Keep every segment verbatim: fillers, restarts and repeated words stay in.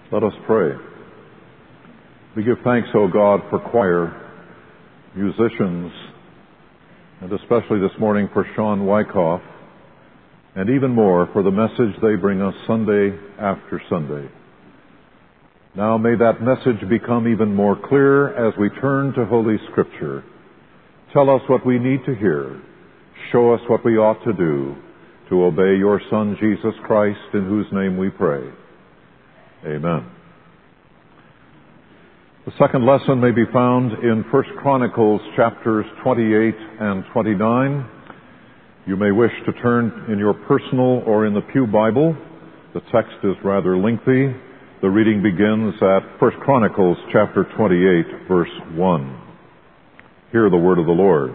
Let us pray. We give thanks, O God, for choir, musicians, and especially this morning for Sean Wyckoff, and even more for the message they bring us Sunday after Sunday. Now may that message become even more clear as we turn to Holy Scripture. Tell us what we need to hear. Show us what we ought to do to obey your Son, Jesus Christ, in whose name we pray. Amen. The second lesson may be found in First Chronicles chapters twenty-eight and twenty-nine. You may wish to turn in your personal or in the Pew Bible. The text is rather lengthy. The reading begins at First Chronicles chapter twenty-eight, verse one. Hear the word of the Lord.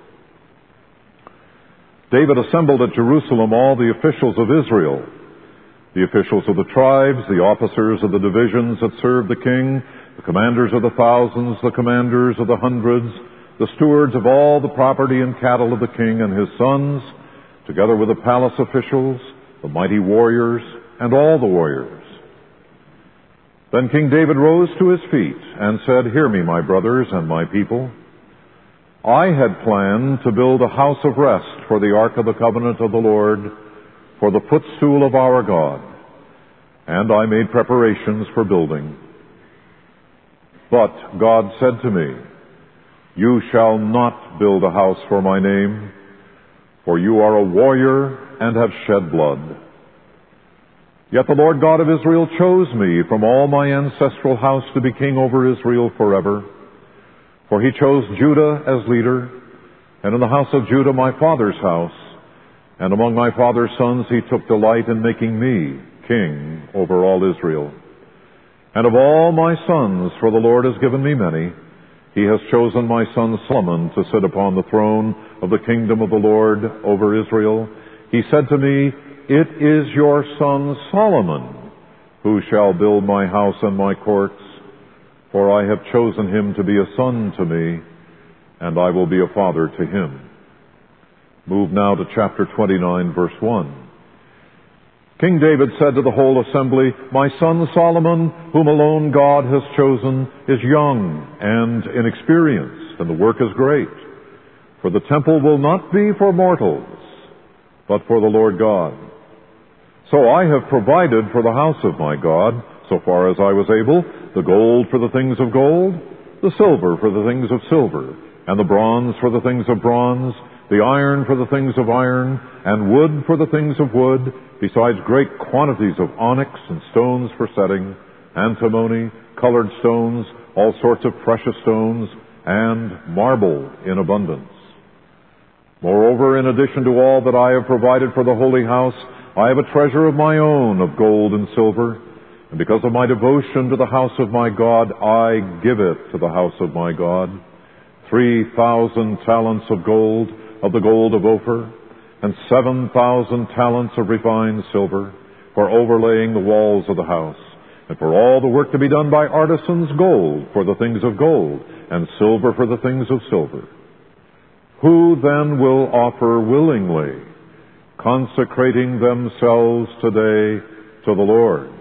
David assembled at Jerusalem all the officials of Israel, the officials of the tribes, the officers of the divisions that served the king, the commanders of the thousands, the commanders of the hundreds, the stewards of all the property and cattle of the king and his sons, together with the palace officials, the mighty warriors, and all the warriors. Then King David rose to his feet and said, "Hear me, my brothers and my people. I had planned to build a house of rest for the ark of the covenant of the Lord, for the footstool of our God, and I made preparations for building. But God said to me, 'You shall not build a house for my name, for you are a warrior and have shed blood.' Yet the Lord God of Israel chose me from all my ancestral house to be king over Israel forever. For he chose Judah as leader, and in the house of Judah my father's house, and among my father's sons he took delight in making me king over all Israel. And of all my sons, for the Lord has given me many, he has chosen my son Solomon to sit upon the throne of the kingdom of the Lord over Israel. He said to me, 'It is your son Solomon who shall build my house and my courts, for I have chosen him to be a son to me, and I will be a father to him.'" Move now to chapter twenty-nine, verse one. King David said to the whole assembly, "My son Solomon, whom alone God has chosen, is young and inexperienced, and the work is great. For the temple will not be for mortals, but for the Lord God. So I have provided for the house of my God, so far as I was able, the gold for the things of gold, the silver for the things of silver, and the bronze for the things of bronze, the iron for the things of iron, and wood for the things of wood, besides great quantities of onyx and stones for setting, antimony, colored stones, all sorts of precious stones, and marble in abundance. Moreover, in addition to all that I have provided for the holy house, I have a treasure of my own of gold and silver, and because of my devotion to the house of my God, I give it to the house of my God. Three thousand talents of gold, of the gold of Ophir, and seven thousand talents of refined silver, for overlaying the walls of the house, and for all the work to be done by artisans, gold for the things of gold, and silver for the things of silver. Who then will offer willingly, consecrating themselves today to the Lord?"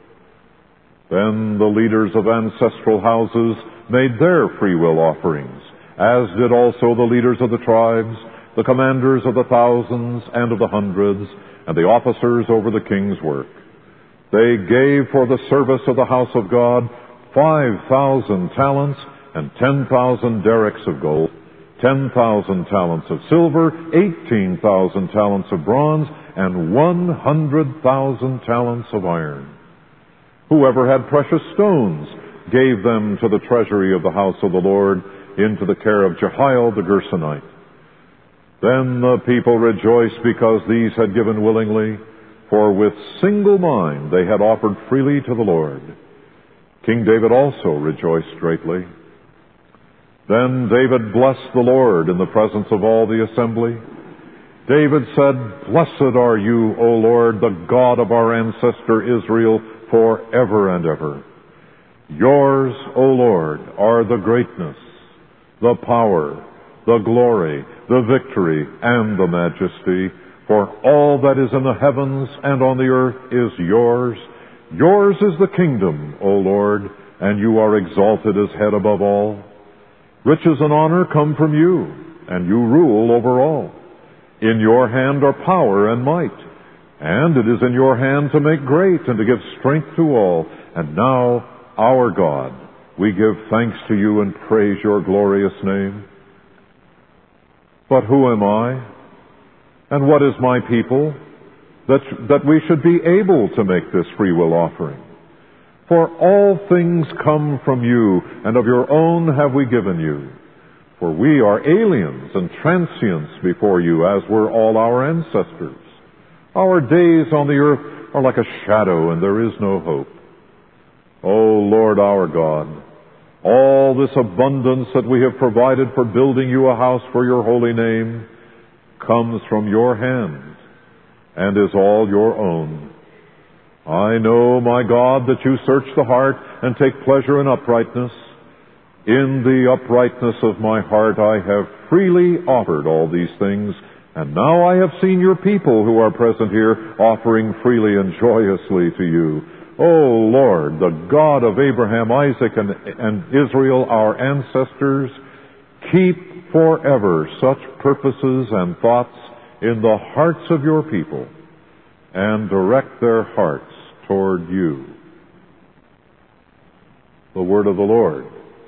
Then the leaders of ancestral houses made their free will offerings, as did also the leaders of the tribes, the commanders of the thousands and of the hundreds, and the officers over the king's work. They gave for the service of the house of God five thousand talents and ten thousand derricks of gold, ten thousand talents of silver, eighteen thousand talents of bronze, and one hundred thousand talents of iron. Whoever had precious stones gave them to the treasury of the house of the Lord, into the care of Jehiel the Gershonite. Then the people rejoiced because these had given willingly, for with single mind they had offered freely to the Lord. King David also rejoiced greatly. Then David blessed the Lord in the presence of all the assembly. David said, "Blessed are you, O Lord, the God of our ancestor Israel, forever and ever. Yours, O Lord, are the greatness, the power, the glory, the victory, and the majesty, for all that is in the heavens and on the earth is yours. Yours is the kingdom, O Lord, and you are exalted as head above all. Riches and honor come from you, and you rule over all. In your hand are power and might, and it is in your hand to make great and to give strength to all. And now, our God, we give thanks to you and praise your glorious name. But who am I, and what is my people, that, that we should be able to make this free will offering? For all things come from you, and of your own have we given you. For we are aliens and transients before you, as were all our ancestors. Our days on the earth are like a shadow, and there is no hope. O Lord our God, all this abundance that we have provided for building you a house for your holy name comes from your hand and is all your own. I know, my God, that you search the heart and take pleasure in uprightness. In the uprightness of my heart I have freely offered all these things, and now I have seen your people who are present here offering freely and joyously to you. O Lord, the God of Abraham, Isaac, and, and Israel, our ancestors, keep forever such purposes and thoughts in the hearts of your people, and direct their hearts toward you. The word of the Lord.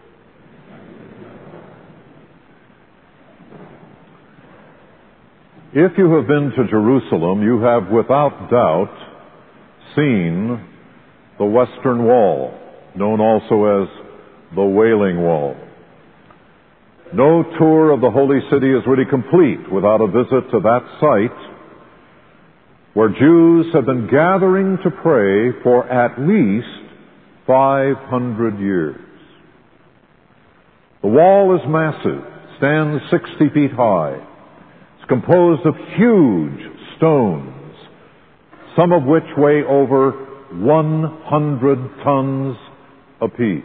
If you have been to Jerusalem, you have without doubt seen the Western Wall, known also as the Wailing Wall. No tour of the Holy City is really complete without a visit to that site, where Jews have been gathering to pray for at least five hundred years. The wall is massive, stands sixty feet high. It's composed of huge stones, some of which weigh over one hundred tons apiece.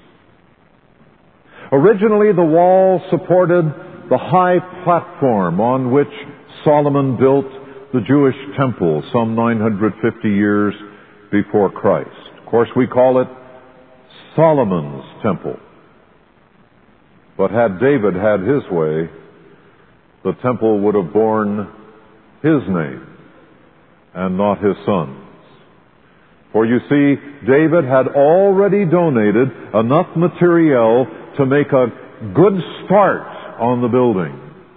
Originally, the wall supported the high platform on which Solomon built the Jewish temple some nine hundred fifty years before Christ. Of course, we call it Solomon's temple. But had David had his way, the temple would have borne his name and not his son's. For you see, David had already donated enough material to make a good start on the building.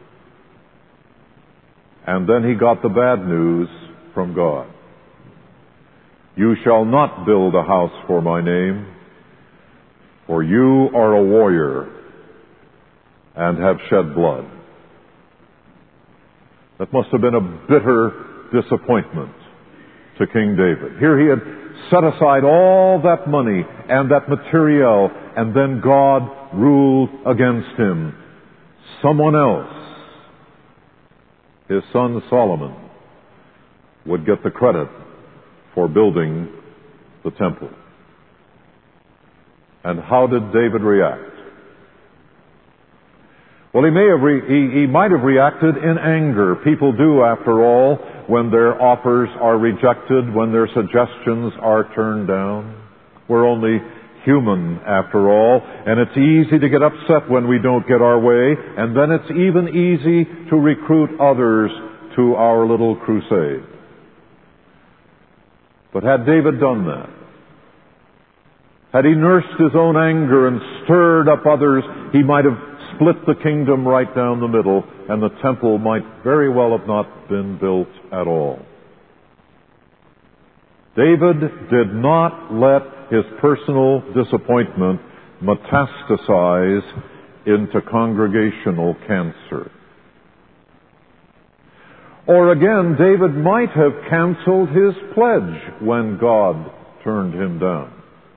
And then he got the bad news from God. You shall not build a house for my name, for you are a warrior and have shed blood. That must have been a bitter disappointment to King David. Here he had set aside all that money and that material, and then God ruled against him. Someone else, his son Solomon, would get the credit for building the temple. And how did David react? Well, he may have re- he, he might have reacted in anger. People do, after all, when their offers are rejected, when their suggestions are turned down. We're only human, after all, and it's easy to get upset when we don't get our way, and then it's even easy to recruit others to our little crusade. But had David done that, had he nursed his own anger and stirred up others, he might have split the kingdom right down the middle, and the temple might very well have not been built at all. David did not let his personal disappointment metastasize into congregational cancer. Or again, David might have canceled his pledge when God turned him down.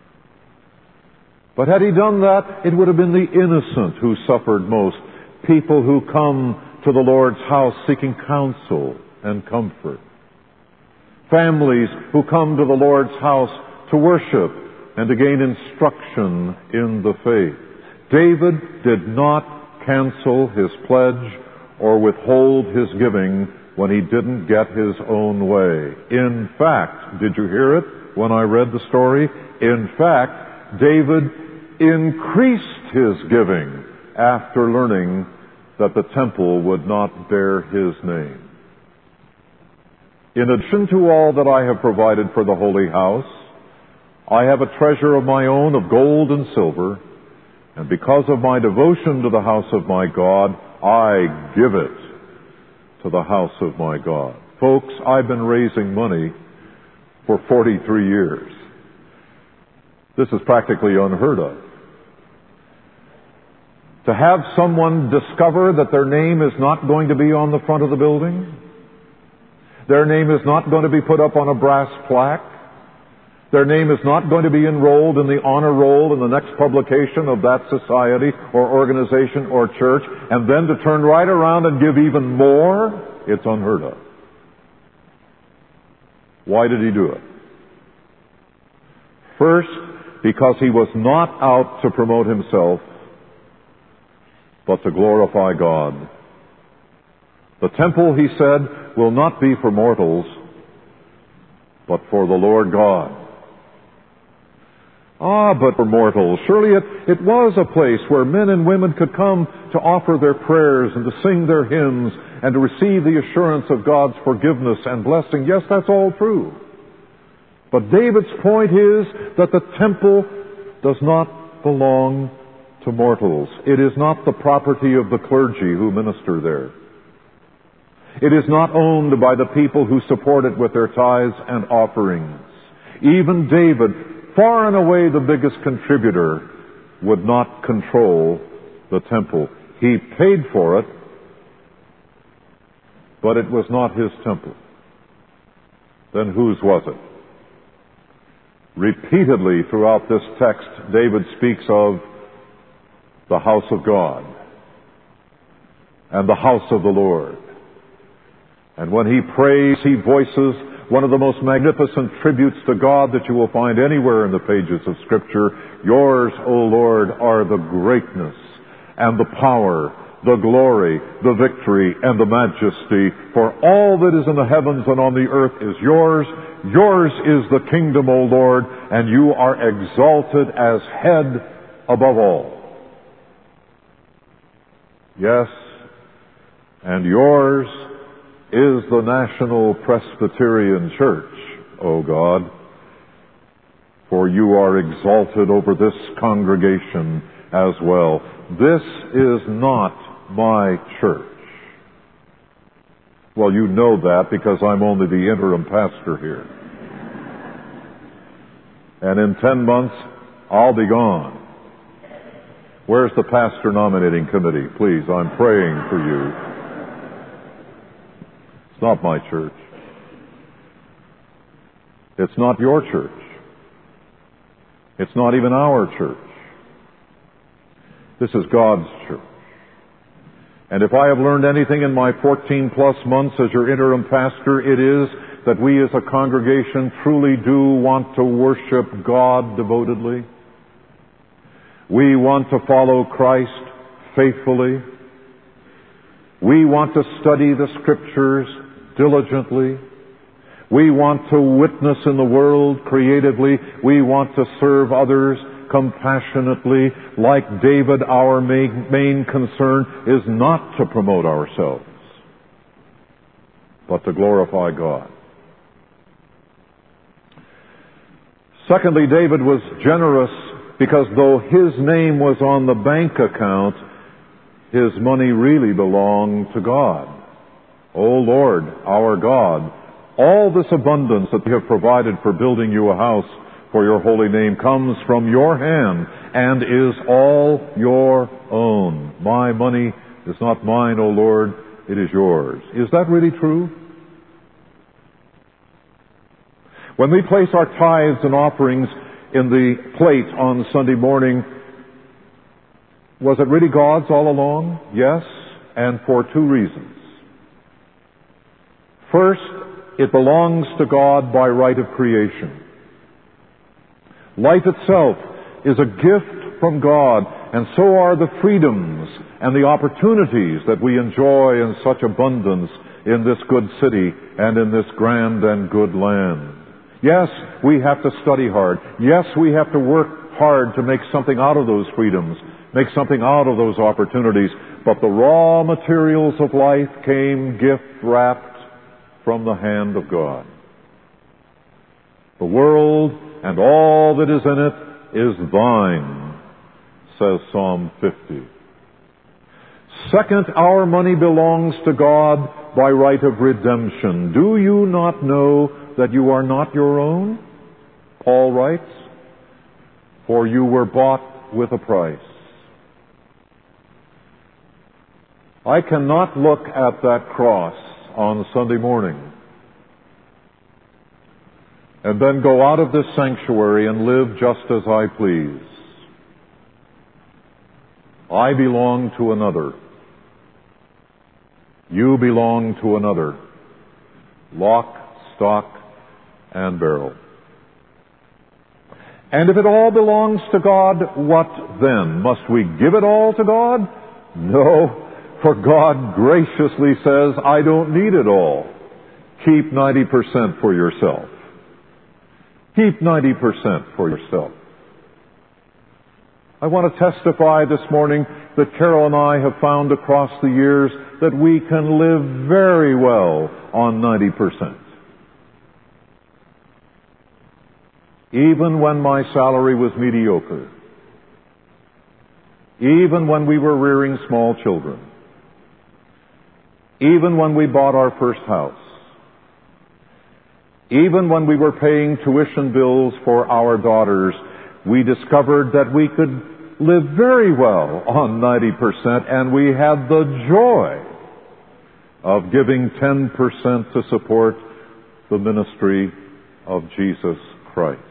But had he done that, it would have been the innocent who suffered most. People who come to the Lord's house seeking counsel and comfort. Families who come to the Lord's house to worship and to gain instruction in the faith. David did not cancel his pledge or withhold his giving when he didn't get his own way. In fact, did you hear it? when I read the story. In fact, David increased his giving after learning that the temple would not bear his name. In addition to all that I have provided for the holy house, I have a treasure of my own of gold and silver, and because of my devotion to the house of my God, I give it to the house of my God. Folks, I've been raising money for forty-three years. This is practically unheard of. To have someone discover that their name is not going to be on the front of the building, their name is not going to be put up on a brass plaque, their name is not going to be enrolled in the honor roll in the next publication of that society or organization or church, and then to turn right around and give even more, it's unheard of. Why did he do it? First, because he was not out to promote himself, but to glorify God. The temple, he said, will not be for mortals, but for the Lord God. Ah, but for mortals. Surely it, it was a place where men and women could come to offer their prayers and to sing their hymns and to receive the assurance of God's forgiveness and blessing. Yes, that's all true. But David's point is that the temple does not belong to mortals. It is not the property of the clergy who minister there. It is not owned by the people who support it with their tithes and offerings. Even David, far and away the biggest contributor, would not control the temple. He paid for it, but it was not his temple. Then whose was it? Repeatedly throughout this text, David speaks of the house of God and the house of the Lord. And when he prays, he voices one of the most magnificent tributes to God that you will find anywhere in the pages of Scripture. Yours, O Lord, are the greatness and the power, the glory, the victory, and the majesty. For all that is in the heavens and on the earth is yours. Yours is the kingdom, O Lord, and you are exalted as head above all. Yes, and yours is the National Presbyterian Church, O God, for you are exalted over this congregation as well. This is not my church. Well, you know that because I'm only the interim pastor here. And in ten months, I'll be gone. Where's the pastor nominating committee? Please, I'm praying for you. It's not my church. It's not your church. It's not even our church. This is God's church. And if I have learned anything in my fourteen plus months as your interim pastor, it is that we as a congregation truly do want to worship God devotedly. We want to follow Christ faithfully. We want to study the Scriptures diligently. We want to witness in the world creatively. We want to serve others compassionately. Like David, our main, main concern is not to promote ourselves, but to glorify God. Secondly, David was generous because though his name was on the bank account, his money really belonged to God. O Lord, our God, all this abundance that you have provided for building you a house for your holy name comes from your hand and is all your own. My money is not mine, O Lord, it is yours. Is that really true? When we place our tithes and offerings in the plate on Sunday morning, was it really God's all along? Yes, and for two reasons. First, it belongs to God by right of creation. Life itself is a gift from God, and so are the freedoms and the opportunities that we enjoy in such abundance in this good city and in this grand and good land. Yes, we have to study hard. Yes, we have to work hard to make something out of those freedoms, make something out of those opportunities. But the raw materials of life came gift-wrapped from the hand of God. The world and all that is in it is thine, says Psalm fifty. Second, our money belongs to God by right of redemption. Do you not know that you are not your own? Paul writes, for you were bought with a price. I cannot look at that cross on Sunday morning and then go out of this sanctuary and live just as I please. I belong to another. You belong to another. Lock, stock, and barrel. And if it all belongs to God, what then? Must we give it all to God? No, for God graciously says, I don't need it all. Keep ninety percent for yourself. Keep ninety percent for yourself. I want to testify this morning that Carol and I have found across the years that we can live very well on ninety percent. Even when my salary was mediocre. Even when we were rearing small children. Even when we bought our first house. Even when we were paying tuition bills for our daughters, we discovered that we could live very well on ninety percent, and we had the joy of giving ten percent to support the ministry of Jesus Christ.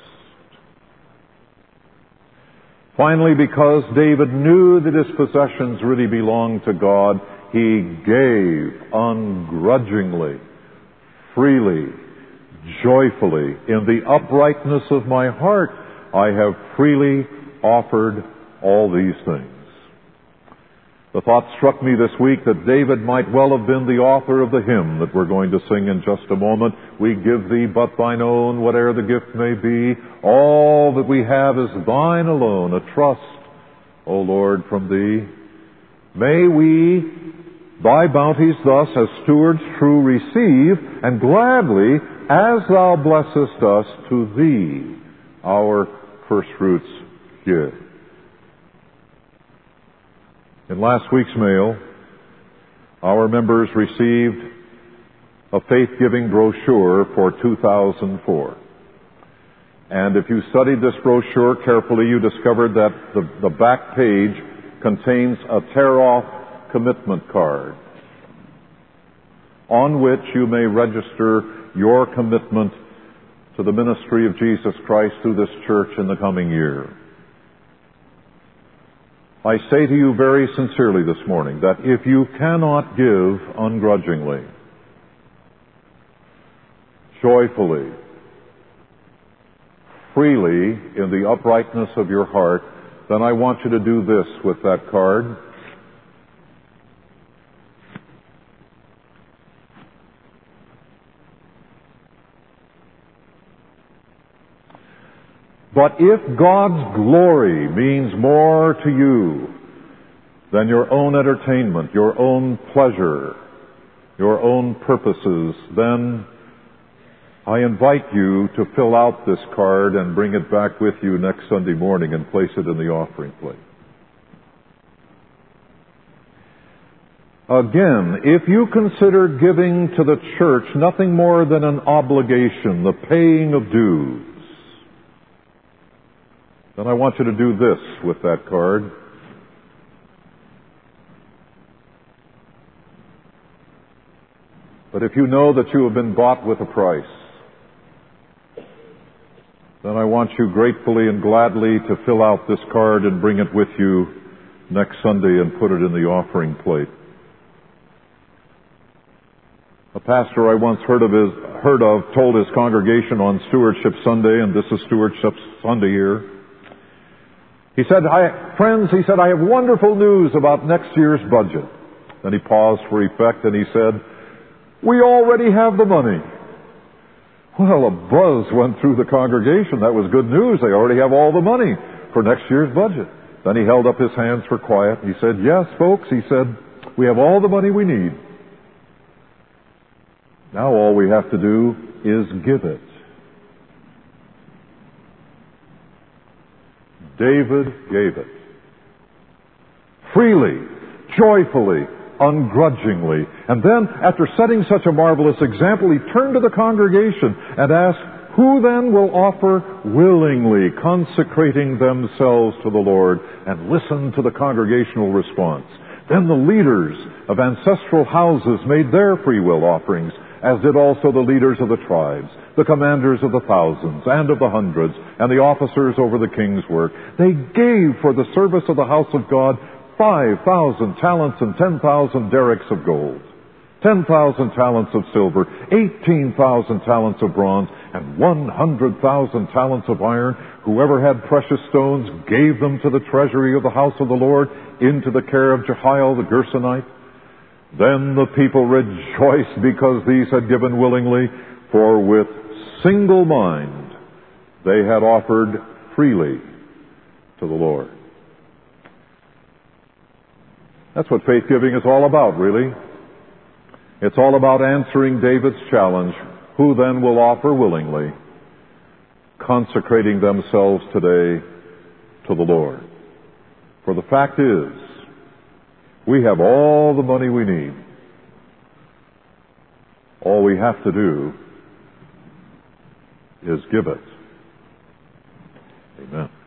Finally, because David knew that his possessions really belonged to God, he gave ungrudgingly, freely, joyfully. In the uprightness of my heart, I have freely offered all these things. The thought struck me this week that David might well have been the author of the hymn that we're going to sing in just a moment. We give thee but thine own, whate'er the gift may be. All that we have is thine alone, a trust, O Lord, from thee. May we thy bounties thus as stewards true receive, and gladly, as thou blessest us, to thee our first fruits give. In last week's mail, our members received a faith-giving brochure for two thousand four. And if you studied this brochure carefully, you discovered that the, the back page contains a tear-off commitment card on which you may register your commitment to the ministry of Jesus Christ through this church in the coming year. I say to you very sincerely this morning that if you cannot give ungrudgingly, joyfully, freely, in the uprightness of your heart, then I want you to do this with that card. But if God's glory means more to you than your own entertainment, your own pleasure, your own purposes, then I invite you to fill out this card and bring it back with you next Sunday morning and place it in the offering plate. Again, if you consider giving to the church nothing more than an obligation, the paying of dues, then I want you to do this with that card. But if you know that you have been bought with a price, then I want you gratefully and gladly to fill out this card and bring it with you next Sunday and put it in the offering plate. A pastor I once heard of, his, heard of told his congregation on Stewardship Sunday, and this is Stewardship Sunday here, he said, I, friends, he said, I have wonderful news about next year's budget. Then he paused for effect and he said, we already have the money. Well, a buzz went through the congregation. That was good news. They already have all the money for next year's budget. Then he held up his hands for quiet. He said, yes, folks, he said, we have all the money we need. Now all we have to do is give it. David gave it. Freely, joyfully, ungrudgingly. And then, after setting such a marvelous example, he turned to the congregation and asked, who then will offer willingly, consecrating themselves to the Lord? And listen to the congregational response. Then the leaders of ancestral houses made their free will offerings, as did also the leaders of the tribes, the commanders of the thousands and of the hundreds, and the officers over the king's work. They gave for the service of the house of God five thousand talents and ten thousand derricks of gold, ten thousand talents of silver, eighteen thousand talents of bronze, and one hundred thousand talents of iron. Whoever had precious stones gave them to the treasury of the house of the Lord, into the care of Jehiel the Gershonite. Then the people rejoiced because these had given willingly, for with single mind they had offered freely to the Lord. That's what faith giving is all about, really. It's all about answering David's challenge. Who then will offer willingly, consecrating themselves today to the Lord? For the fact is, we have all the money we need. All we have to do is give it. Amen.